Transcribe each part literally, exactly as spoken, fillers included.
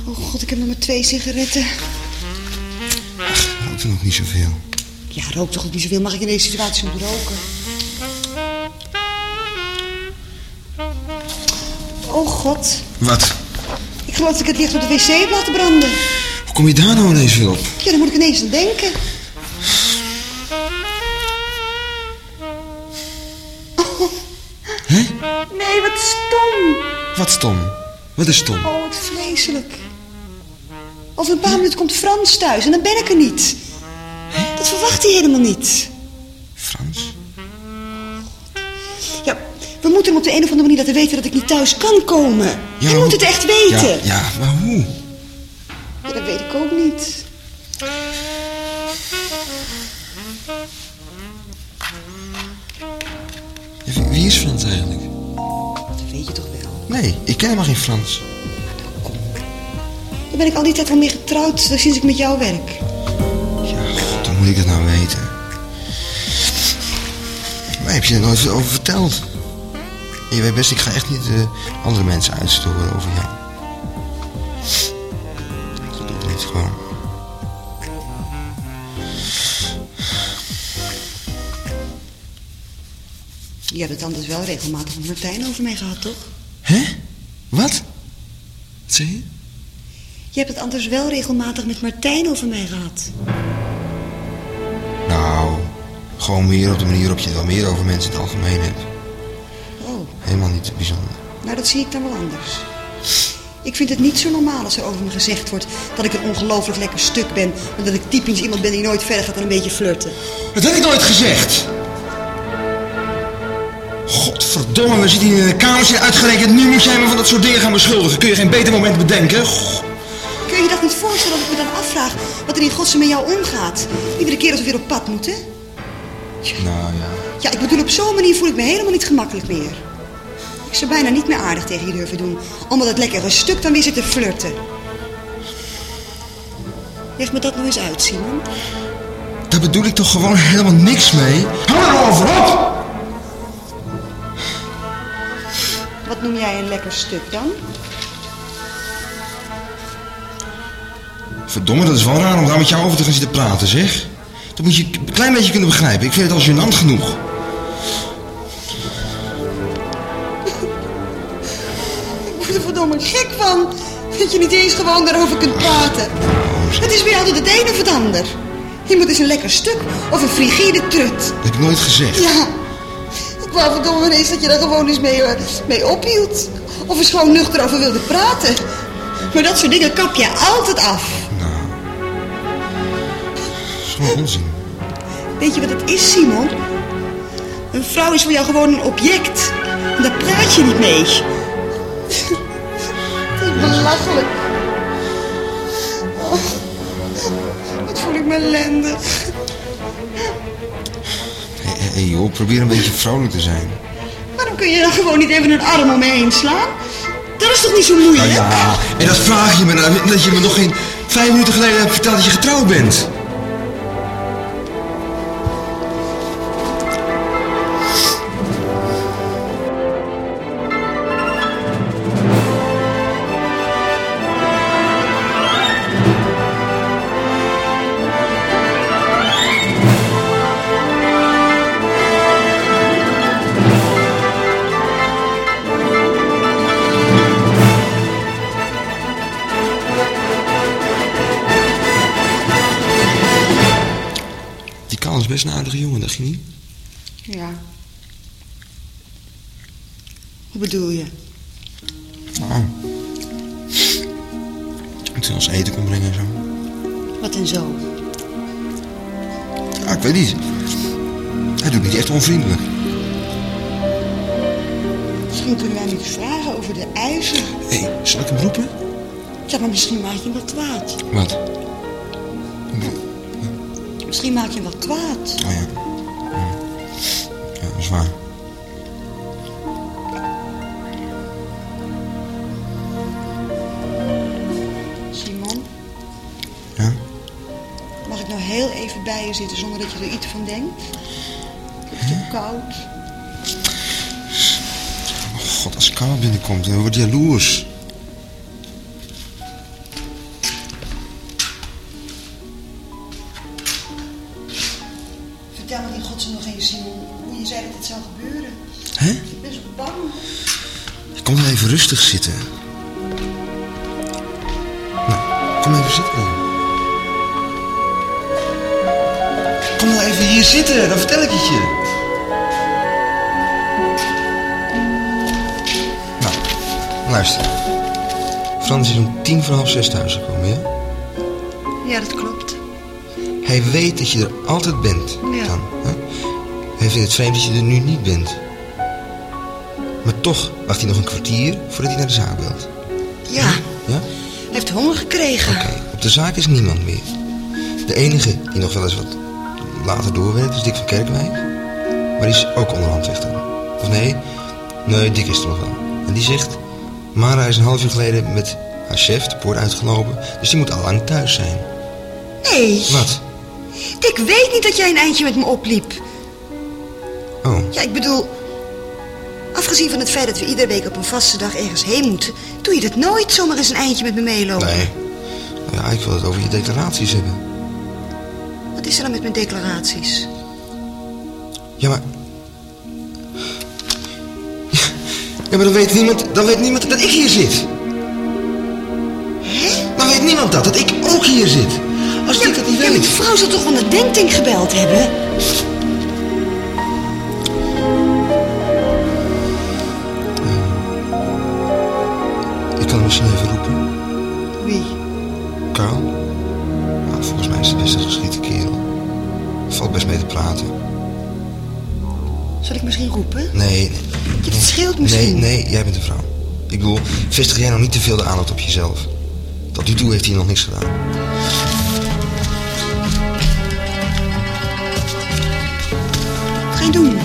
Oh god, ik heb nog maar twee sigaretten. Ach, rookt er nog niet zoveel. Ja, rook toch ook niet zoveel. Mag ik in deze situatie nog roken? Oh god. Wat? Ik geloof dat ik het licht op de wc heb laten branden. Hoe kom je daar nou ineens weer op? Ja, daar moet ik ineens aan denken. Oh. Hè? Nee, wat stom. Wat stom? Wat is stom? Oh, wat vreselijk. Over een paar minuten komt Frans thuis en dan ben ik er niet. Dat verwacht hij helemaal niet. Frans? Ja, we moeten hem op de een of andere manier laten weten dat ik niet thuis kan komen. Ja, hij moet het echt weten. Ja, ja, maar hoe? Ja, dat weet ik ook niet. Ja, wie is Frans eigenlijk? Dat weet je toch wel. Nee, ik ken helemaal geen Frans. Daar ben ik al die tijd al mee getrouwd, sinds ik met jou werk. Ja, god, dan moet ik het nou weten. Waar heb je er nooit over verteld? En je weet best, ik ga echt niet uh, andere mensen uitstoren over jou. Dat doe ik niet gewoon. Je hebt het anders wel regelmatig met Martijn over mij gehad, toch? Hè? Wat? Wat zeg je? Je hebt het anders wel regelmatig met Martijn over mij gehad. Nou, gewoon meer op de manier waarop je het wel meer over mensen in het algemeen hebt. Oh. Helemaal niet bijzonder. Nou, dat zie ik dan wel anders. Ik vind het niet zo normaal als er over me gezegd wordt dat ik een ongelooflijk lekker stuk ben. En dat ik typisch iemand ben die nooit verder gaat dan een beetje flirten. Dat heb ik nooit gezegd. Godverdomme, we zitten hier in een kamertje uitgerekend. Nu moet jij me van dat soort dingen gaan beschuldigen. Kun je geen beter moment bedenken? Goh. Kun je je dat niet voorstellen dat ik me dan afvraag wat er in godsnaam met jou omgaat? Iedere keer als we weer op pad moeten? Nou ja. Ja, ik bedoel, op zo'n manier voel ik me helemaal niet gemakkelijk meer. Ik zou bijna niet meer aardig tegen je durven doen. Omdat het lekkere stuk dan weer zit te flirten. Leg me dat nog eens uit, Simon. Daar bedoel ik toch gewoon helemaal niks mee? Hou er nou over op! Wat noem jij een lekker stuk dan? Verdomme, dat is wel raar om daar met jou over te gaan zitten praten, zeg. Dat moet je een klein beetje kunnen begrijpen. Ik vind het al gênant genoeg. Ik word er verdomme gek van. Dat je niet eens gewoon daarover kunt praten. Het is weer altijd het een of het ander. Je moet eens een lekker stuk of een frigide trut. Dat heb ik nooit gezegd. Ja. Ik wou verdomme ineens dat je daar gewoon eens mee, uh, mee ophield. Of eens gewoon nuchter over wilde praten. Maar dat soort dingen kap je altijd af. Nou. Dat is gewoon onzin. Weet je wat het is, Simon? Een vrouw is voor jou gewoon een object. En daar praat je niet mee. Het is belachelijk. Oh, wat voel ik me ellendig. Hé, hey, hey, joh, probeer een beetje vrolijk te zijn. Waarom kun je dan gewoon niet even een arm om me heen slaan? Dat is toch niet zo moeilijk? Nou ja, en dat vraag je me nou, dat je me nog geen vijf minuten geleden hebt verteld dat je getrouwd bent. Dat is best een aardige jongen, dacht je niet? Ja. Hoe bedoel je? Nou. Dat hij ons eten kon brengen en zo. Wat en zo? Ja, ik weet niet. Hij doet niet echt onvriendelijk. Misschien kunnen wij niet vragen over de eisen. Hé, hey, zal ik hem roepen? Ja, maar misschien maak je hem wel kwaad. Wat? Misschien maak je hem wel kwaad. Oh ja. Ja, ja dat is waar. Simon? Ja? Mag ik nou heel even bij je zitten zonder dat je er iets van denkt? Het is toch koud? Oh god, als het koud binnenkomt, dan word je jaloers. even rustig zitten. Nou, kom even zitten. Kom nou even hier zitten, dan vertel ik het je. Nou, luister. Frans is om tien voor half zes thuis gekomen, ja? Ja, dat klopt. Hij weet dat je er altijd bent. Ja. Dan, hè? Hij vindt het vreemd dat je er nu niet bent. Maar toch wacht hij nog een kwartier voordat hij naar de zaak belt. Ja. Ja? Hij heeft honger gekregen. Oké, okay. Op de zaak is niemand meer. De enige die nog wel eens wat later doorwerkt is Dick van Kerkwijk. Maar die is ook onderhand weg dan. Of nee? Nee, Dick is er nog wel. En die zegt... Mara is een half uur geleden met haar chef de poort uitgelopen. Dus die moet al lang thuis zijn. Nee. Wat? Dick weet niet dat jij een eindje met me opliep. Oh. Ja, ik bedoel... Afgezien van het feit dat we iedere week op een vaste dag ergens heen moeten... doe je dat nooit zomaar eens een eindje met me meelopen. Nee. Ja, ik wil het over je declaraties hebben. Wat is er dan met mijn declaraties? Ja, maar... Ja, maar dan weet niemand, dan weet niemand dat ik hier zit. Hè? Dan weet niemand dat, dat ik ook hier zit. Als Ja, ik dat niet ja, weet. die vrouw zal toch van de denktank gebeld hebben? Ik kan hem misschien even roepen. Wie? Karl? Nou, volgens mij is hij best een geschiedde kerel. Valt best mee te praten. Zal ik misschien roepen? Nee, nee. Ja, het scheelt misschien. Nee, nee, jij bent een vrouw. Ik bedoel, vestig jij nou niet te veel de aandacht op jezelf. Tot nu toe heeft hij nog niks gedaan. Wat ga je doen?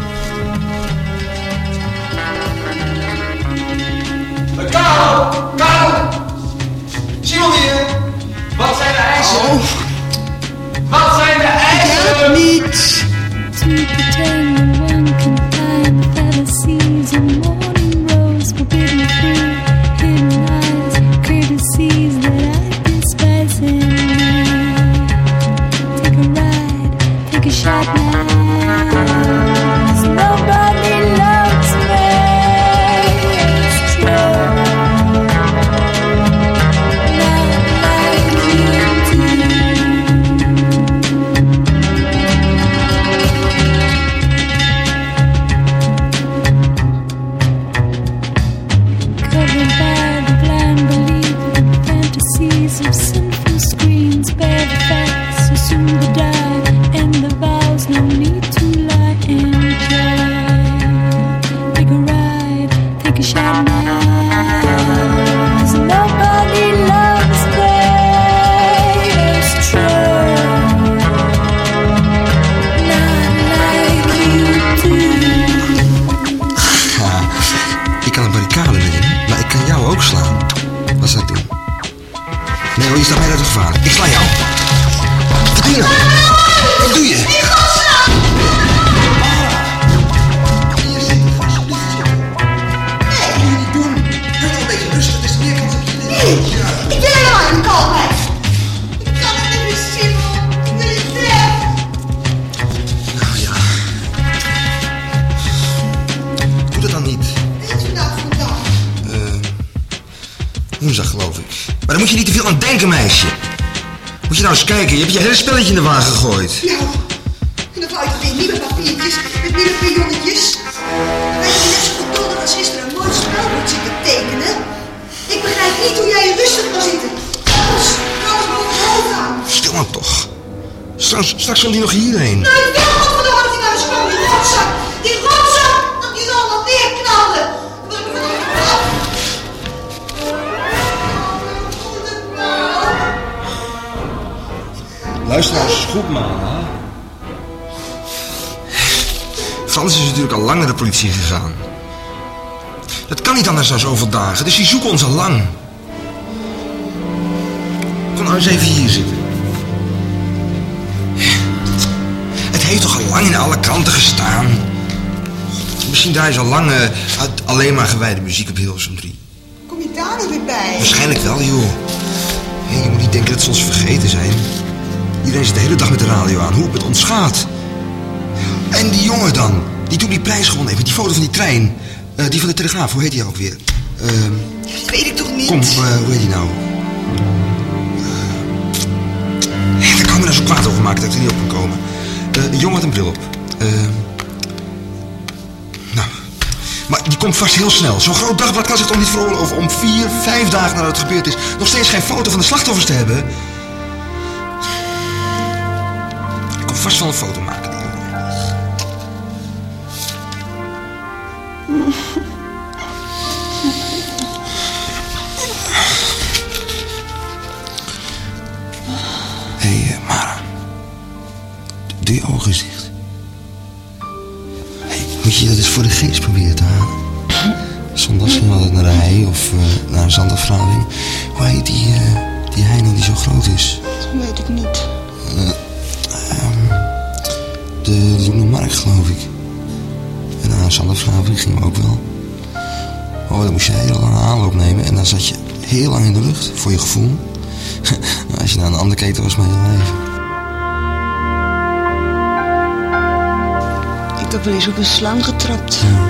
Karel! Karel! Simon hier! Wat zijn de eisen? Oh. Wat zijn de eisen? Ja, niet. To pretend no one can find the fallacies and morning rose forbidden fruit, hidden eyes, courtesies that I despise in me. Take a ride, take a shot now. 'Cause nobody loves me. It's true. Not like you do. Covered by the blind belief and fantasies of sinful screens, bear the facts, assume the die, and the vows, no need to lie and try. Take a ride, take a shot now, 'cause nobody loves me, it's true, not like you do. Ja, ik kan een barricade nemen, maar ik kan jou ook slaan. Wat zou ik doen? Nee hoor, je staat mij uit het gevaar. Ik sla jou. Wat doe je nou? Wat doe je? Die godsnaam! Hier zitten, ga alsjeblieft zitten. Nee, dat moet je niet doen. Doe nou een beetje rustig, het is meer kans dat je dit Nee, doet. Ja. ik wil helemaal in kalmheid. Ik kan het niet meer, Simon. Ik wil het weg. Nou ja. Doe dat dan niet. Wat is vandaag vandaag? Eh, woensdag geloof ik. Maar daar moet je niet te veel aan denken, meisje. Moet je nou eens kijken, je hebt je hele spelletje in de wagen gegooid. Nou, en dan wou je toch weer nieuwe papiertjes met nieuwe pionnetjes? Wij zijn net zo geduldig als gisteren een mooi spelbord zitten tekenen. Ik begrijp niet hoe jij hier rustig kan zitten. Alles, alles boven het hoofd aan. Stil nou toch. Straks, straks komt hij nog hierheen. Nou, ik wil wat van de hart in huis kwam, die rotzak. Die rotzak, dat die zal allemaal neerknallen. Dan word ik er nog af. Luister nou eens goed, man. Frans is natuurlijk al lang naar de politie gegaan. Dat kan niet anders dan zoveel dagen, dus die zoeken ons al lang. Kom nou eens even hier zitten. Het heeft toch al lang in alle kranten gestaan. Misschien daar is al lang uh, alleen maar gewijde muziek op Hilversum drie. Kom je daar nog weer bij? Waarschijnlijk wel, joh. Hey, je moet niet denken dat ze ons vergeten zijn. Iedereen zit de hele dag met de radio aan, hoe het met ons gaat. En die jongen dan, die toen die prijs gewonnen heeft met die foto van die trein. Uh, die van de Telegraaf, hoe heet die ook weer? Uh, Dat weet ik toch niet? kom, uh, hoe heet die nou? Uh, daar kan me nou zo kwaad over maken dat ik er niet op kan komen. Uh, een jongen met een bril op. Uh, nou, maar die komt vast heel snel. Zo'n groot dagblad kan zich toch niet veroorloven om vier, vijf dagen nadat het gebeurd is nog steeds geen foto van de slachtoffers te hebben? Ik kom vast wel een foto maken, die jongen. Hé, hey, uh, Mara. Doe je ogen eens dicht. Hey, moet je dat eens voor de geest proberen te halen? Zondags ging we altijd naar de hei of uh, naar een zandafgraving. Hoe heet die, uh, die hei nou die zo groot is? Dat weet ik niet. Uh, um, de Loenemark, geloof ik. En naar een zandafgraving gingen we ook wel. Oh, dan moest je een hele lange aanloop nemen. En dan zat je heel lang in de lucht, voor je gevoel. Als je naar een ander keek, was mijn hele leven. Ik heb wel eens op een slang getrapt. Ja.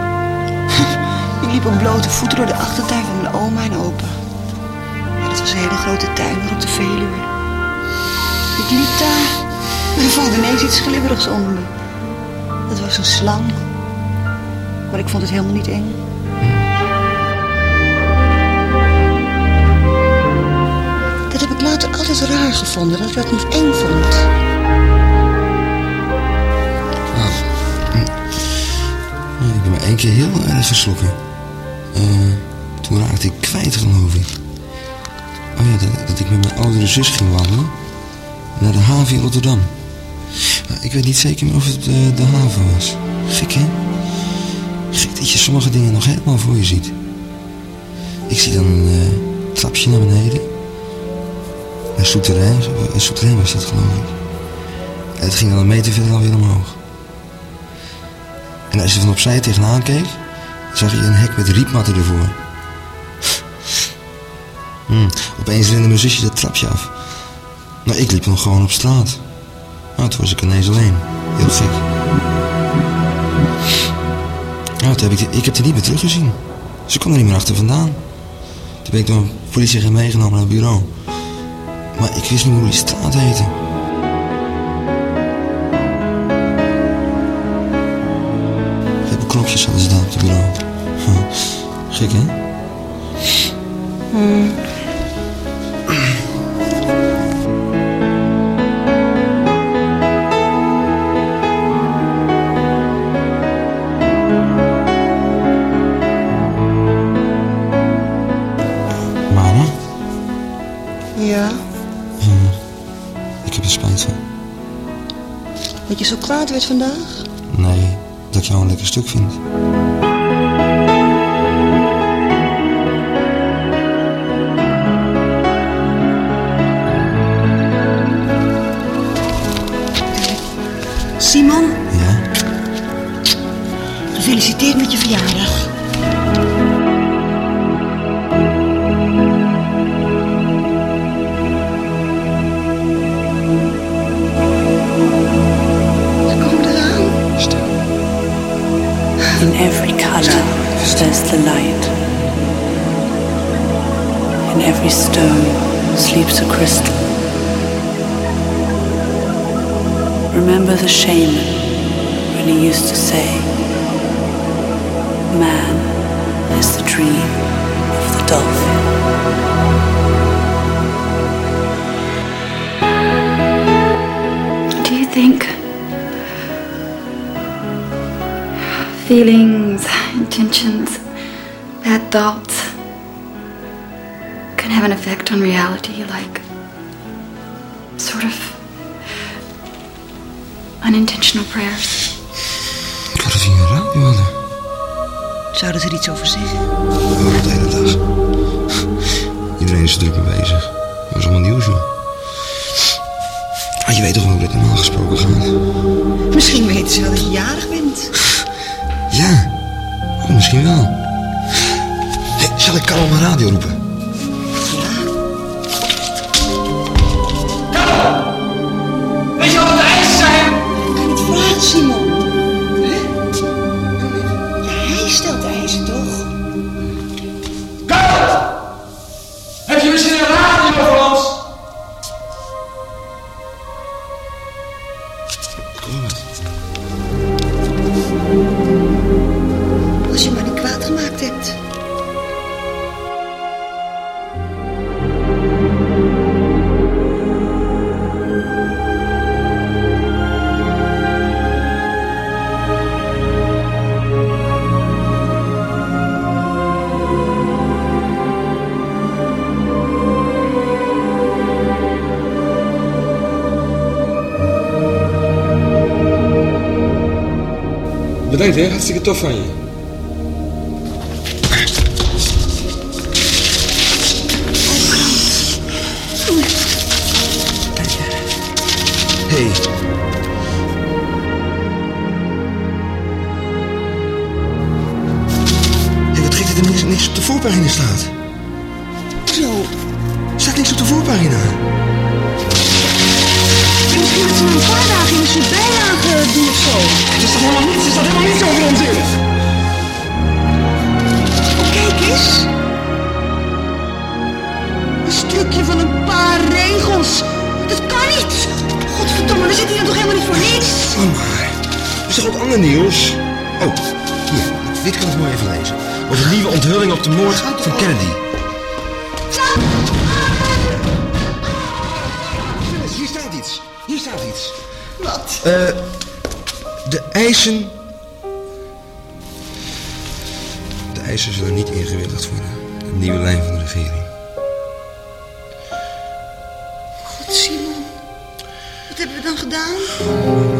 Ik liep op blote voeten door de achtertuin van mijn oma en opa. Het was een hele grote tuin op de Veluwe. Ik liep daar en voelde ineens iets glibberigs onder me. Dat was een slang. Maar ik vond het helemaal niet eng. Dat heb ik later altijd raar gevonden, dat ik dat niet eng vond. Ah. Ik ben maar één keer heel erg geschrokken. Uh, toen raakte ik kwijt, geloof ik. Oh ja, dat, dat ik met mijn oudere zus ging wandelen. Naar de haven in Rotterdam. Uh, ik weet niet zeker meer of het uh, de haven was. Gek, hè? Gek dat je sommige dingen nog helemaal voor je ziet. Ik zie dan een uh, trapje naar beneden. Een souterrain, een souterrain was dat, geloof ik. En het ging dan een meter verder alweer omhoog. En als je van opzij tegenaan keek, zag je een hek met rietmatten ervoor. Hmm, opeens rende mijn zusje dat trapje af. Nou, ik liep nog gewoon op straat. Nou, toen was ik ineens alleen. Heel gek. Nou, toen heb ik, ik heb die niet meer teruggezien. Ze kon er niet meer achter vandaan. Toen ben ik door een politieagent meegenomen naar het bureau. Maar ik wist niet hoe die straat heette. Heel knopjes hadden ze daar op het bureau. Gek, hè? Hmm. Mama? Ja? Ja, ik heb er spijt van. Dat je zo kwaad werd vandaag? Nee, dat ik jou een lekker stuk vind. Simon, Ja? gefeliciteerd met je verjaardag. Ze komen eraan. Stil. In every color there's the light. In every stone sleeps a crystal. Remember the shaman when he used to say, man is the dream of the dolphin. Do you think feelings, intentions, bad thoughts can have an effect on reality, like sort of unintentional prayers? Ik wou dat we hier een radio hadden. Zouden ze er iets over zeggen? Oh, de hele dag. Iedereen is er druk mee bezig. Dat is allemaal nieuws, joh. Maar je weet toch wel hoe dat normaal gesproken gaat? Misschien weten ze wel dat je jarig bent. Ja. Oh, misschien wel. Hey, zal ik Karel op mijn radio roepen? Weet je wat de eisen zijn? Kan je het vragen, Simon? Huh? Ja, hij stelt de eisen toch? Bedankt, hè. Hartstikke tof van je. Hey. Hey, wat gek dat er niks, niks op de voorpagina staat. Zo. Er staat niks op de voorpagina. Misschien dat ze me een paar dagen in een soort bijlage doen of zo. Er staat helemaal niets, er staat helemaal niets over ons in. Oh, kijk eens. Een stukje van een paar regels. Dat kan niet. Godverdomme, we zitten hier toch helemaal niet voor niks. Oh maar. Er is toch ook ander nieuws? Oh, hier. Dit kan ik mooi even lezen. Over nieuwe onthulling op de moord van Kennedy. Hier staat iets. Hier staat iets. Wat? Eh, de eisen... De eisen zullen niet ingewilligd worden. Een nieuwe lijn van de regering. God, Simon. Wat hebben we dan gedaan?